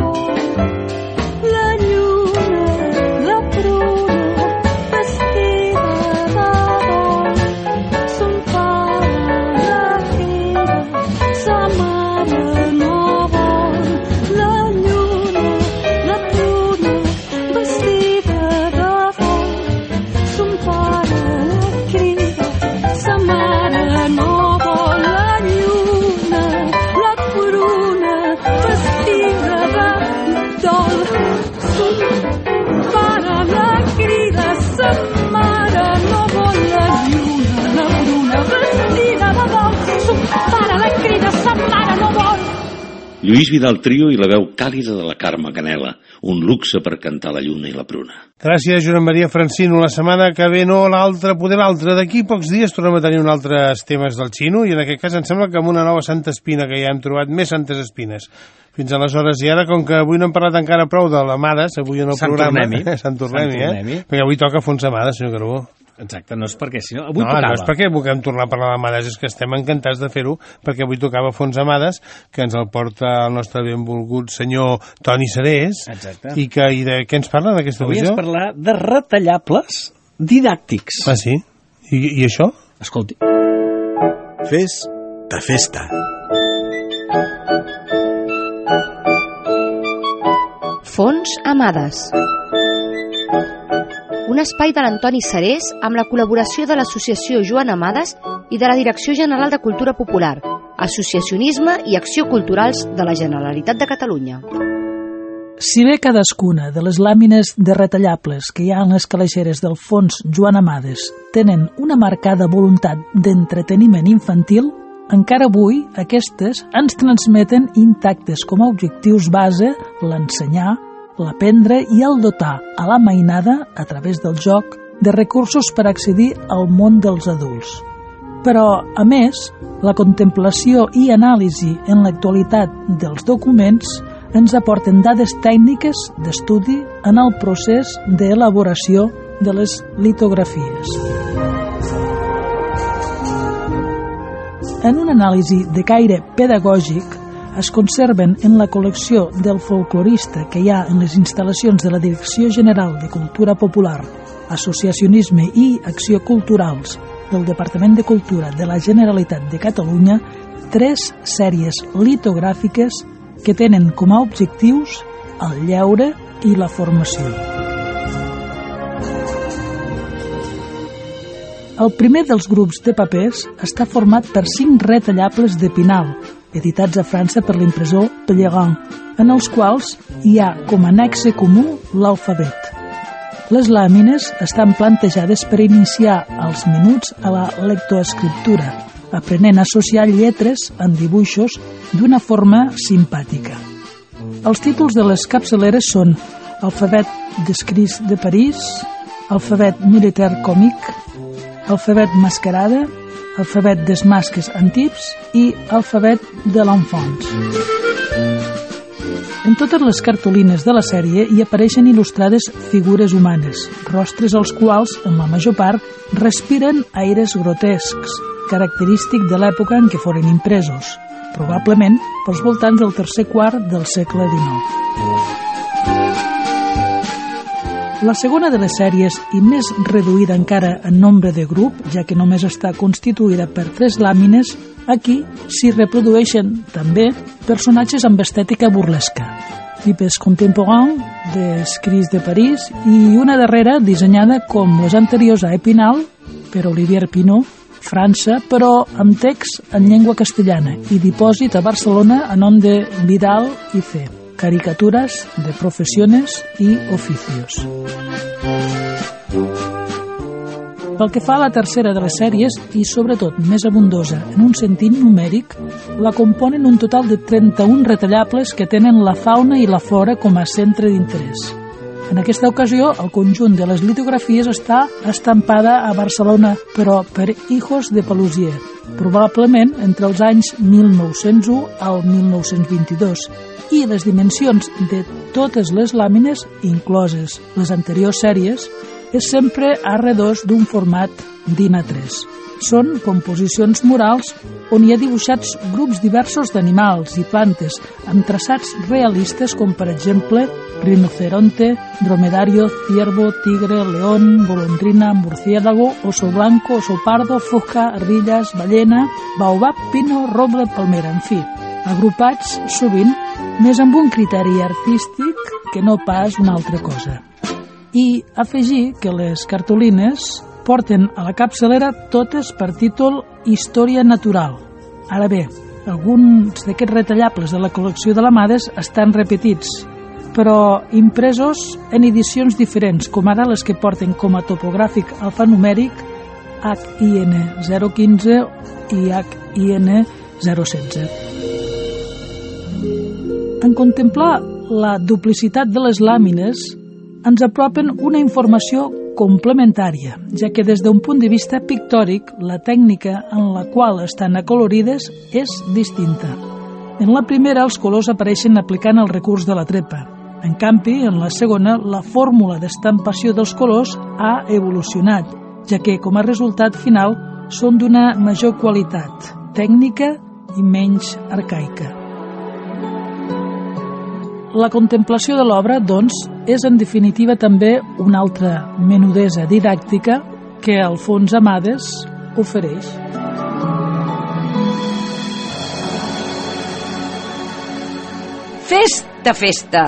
La lluna, la pruna, vestida d'or, son pare la crida, sa mare no vol. La lluna, la pruna, vestida d'or, son pare la crida, sa mare no vol. La lluna, la pruna, vestida d'or, son pare la crida, sa mare no vol. La lluna, la pruna, vestida d'or, son pare la crida, sa mare no vol. Lluís Vidal Trio i la veu càlida de la Carme Canela, un luxe per cantar la lluna i la pruna. Gràcies, Josep Maria Francino. La setmana que ve no, l'altra, poder l'altra. D'aquí pocs dies tornem a tenir un altres temes del xino i en aquest cas em sembla que amb una nova Santa Espina, que ja hem trobat més Santes Espines. Fins aleshores, i ara, com que avui no hem parlat encara prou de l'Amades, avui en el Sant programa... Tornem-hi. Sant Tornem-hi, eh? Tornem-hi. Perquè avui toca Fons Amades, senyor Carbó. Exacte, no és perquè si no... Avui no, tocava. no és perquè vulguem tornar a parlar d'Amades, és que estem encantats de fer-ho, perquè avui tocava Fons Amades, que ens el porta el nostre benvolgut senyor Toni Serés. Exacte. I, que, i de què ens parla d'aquesta Avui ocasió? ens parlar de retallables didàctics. Ah, sí? I, i això? Escolti. Fes de festa. Fons Amades. Un espai de l'Antoni Serés amb la col·laboració de l'Associació Joan Amades i de la Direcció General de Cultura Popular, Associacionisme i Acció Culturals de la Generalitat de Catalunya. Si bé cadascuna de les làmines de retallables que hi ha en les calaixeres del fons Joan Amades tenen una marcada voluntat d'entreteniment infantil, encara avui aquestes ens transmeten intactes com a objectius base l'ensenyar, l'aprendre i el dotar a la mainada, a través del joc, de recursos per accedir al món dels adults. Però, a més, la contemplació i anàlisi en l'actualitat dels documents ens aporten dades tècniques d'estudi en el procés d'elaboració de les litografies. En una anàlisi de caire pedagògic, es conserven en la col·lecció del folclorista que hi ha en les instal·lacions de la Direcció General de Cultura Popular, Associacionisme i Acció Culturals del Departament de Cultura de la Generalitat de Catalunya tres sèries litogràfiques que tenen com a objectius el lleure i la formació. El primer dels grups de papers està format per cinc retallables de Pinal, editats a França per l'impressor Pellerin, en els quals hi ha com a nexe comú l'alfabet. Les làmines estan plantejades per iniciar els minuts a la lectoescriptura, aprenent a associar lletres en dibuixos d'una forma simpàtica. Els títols de les capçaleres són Alfabet d'Escrits de París, Alfabet Militaire Comique, Alfabet Mascarada, Alfabet des Masques Antips i Alfabet de l'Enfants. En totes les cartolines de la sèrie hi apareixen il·lustrades figures humanes, rostres als quals, en la major part, respiren aires grotescs, característic de l'època en què foren impresos, probablement pels voltants del tercer quart del segle dinou. La segona de les sèries, i més reduïda encara en nombre de grup, ja que només està constituïda per tres làmines, aquí s'hi reprodueixen també personatges amb estètica burlesca. Tipes contemporains d'Escrits de París i una darrera dissenyada com les anteriors a Epinal, per Olivier Pinot, França, però amb text en llengua castellana i dipòsit a Barcelona a nom de Vidal i C. Caricaturas de profesiones y oficios. Pel que fa a la tercera de les sèries, i sobretot més abundosa en un sentit numèric, la componen un total de trenta-un retallables que tenen la fauna i la flora com a centre d'interès. En aquesta ocasió, el conjunt de les litografies està estampada a Barcelona, però per Hijos de Pelusier, probablement entre els anys mil nou-cents u al mil nou-cents vint-i-dos, i les dimensions de totes les làmines, incloses les anteriors sèries, és sempre a redós d'un format DIN A tres. Són composicions murals on hi ha dibuixats grups diversos d'animals i plantes amb traçats realistes com per exemple rinoceronte, dromedario, ciervo, tigre, león, golondrina, murciélago, oso blanco, oso pardo, foca, ardilles, ballena, baobab, pino, roble, palmera, en fi, agrupats sovint més amb un criteri artístic que no pas una altra cosa. I afegir que les cartolines porten a la capçalera totes per títol Història Natural. Ara bé, alguns d'aquests retallables de la col·lecció de l'Amades estan repetits, però impresos en edicions diferents, com ara les que porten com a topogràfic alfanumèric H I N zero quinze i H I N zero setze. En contemplar la duplicitat de les làmines ens apropen una informació complementària, ja que des d'un punt de vista pictòric la tècnica en la qual estan acolorides és distinta. En la primera els colors apareixen aplicant el recurs de la trepa. En canvi, en la segona, la fórmula d'estampació dels colors ha evolucionat, ja que com a resultat final són d'una major qualitat tècnica i menys arcaica. La contemplació de l'obra, doncs, és en definitiva també una altra menudesa didàctica que Alfons Amades ofereix. Festa, festa!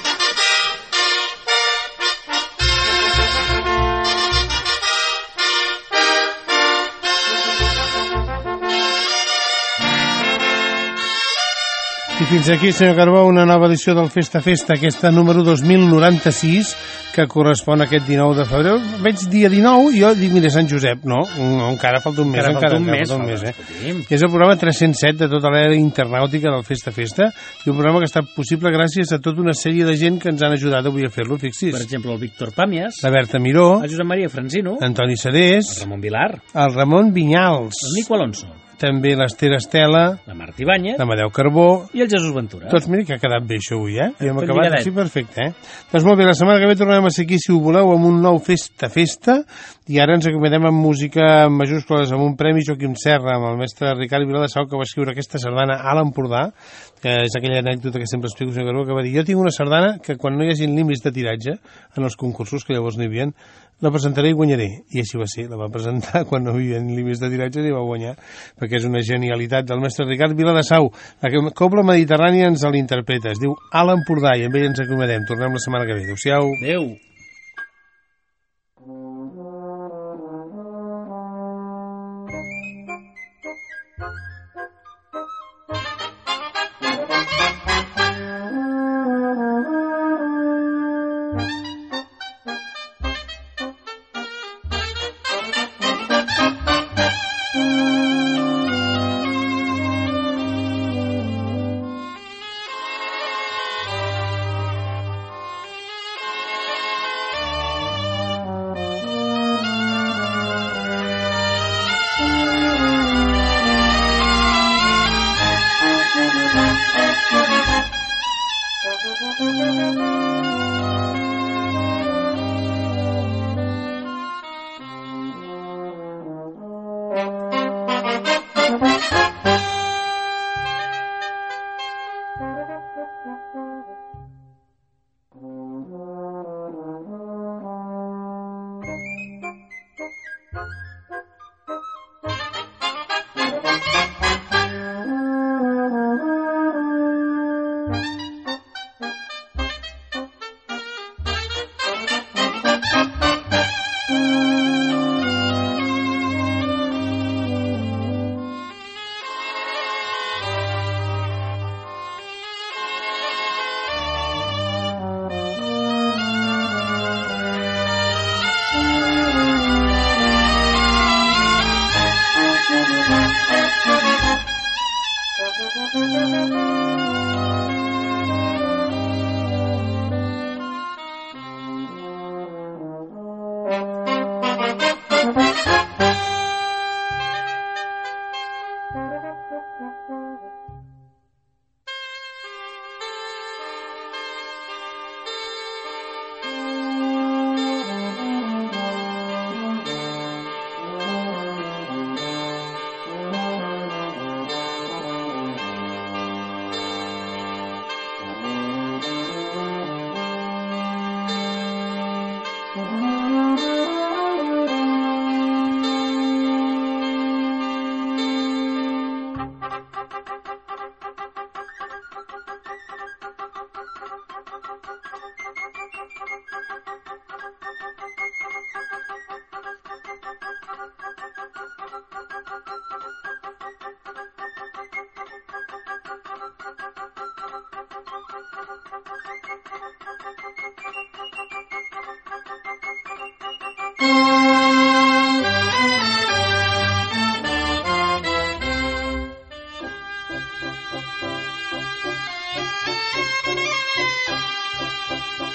I fins aquí, senyor Carbó, una nova edició del Festa Festa, aquesta número dos mil noranta-sis, que correspon a aquest dinou de febrer. Veig dia dinou i jo dic, mira, Sant Josep. No, no encara falta un mes. Encara falta un mes, falta un mes, eh? És el programa tres-cents set de tota l'era internàutica del Festa Festa, i un programa que ha estat possible gràcies a tota una sèrie de gent que ens han ajudat avui a fer-lo, fixis. Per exemple, el Víctor Pàmies, la Berta Miró, el Josep Maria Franzino, Antoni Sedés, el Ramon Vilar, el Ramon Vinyals, el Nico Alonso, també l'Ester Estela, la Marta Ibáñez, l'Amadeu Carbó i el Jesús Ventura. Doncs mira que ha quedat bé això avui, eh? I hem Tot acabat lligadet. així perfecte, eh? Doncs molt bé, la setmana que ve tornarem a ser aquí, si ho voleu, amb un nou Festa Festa, i ara ens acomiadem amb música en majúscules, amb un premi Joaquim Serra, amb el mestre Ricard Viladasau, que va escriure aquesta sardana a l'Empordà, que és aquella anècdota que sempre explico, senyor Carbó, que va dir, jo tinc una sardana que quan no hi hagi límits de tiratge en els concursos, que llavors n'hi havia, la presentaré i guanyaré. I així va ser, la va presentar quan no hi havia límits de tiratge i va guanyar, perquè és una genialitat del mestre Ricard Viladasau. La Cobla Mediterrània ens l'interpreta, es diu A l'Empordà, i amb ell ens acomiadem. Tornem la setmana que ve. Adéu-siau. Adéu.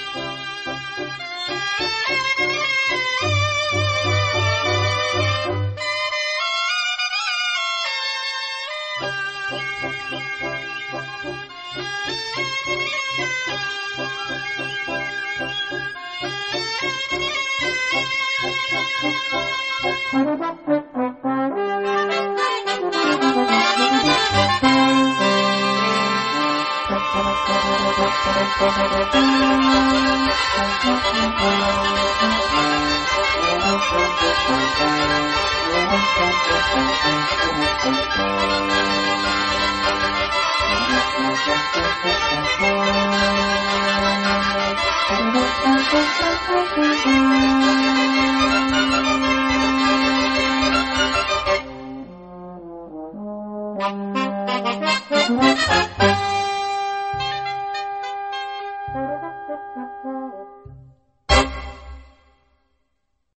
Thank you.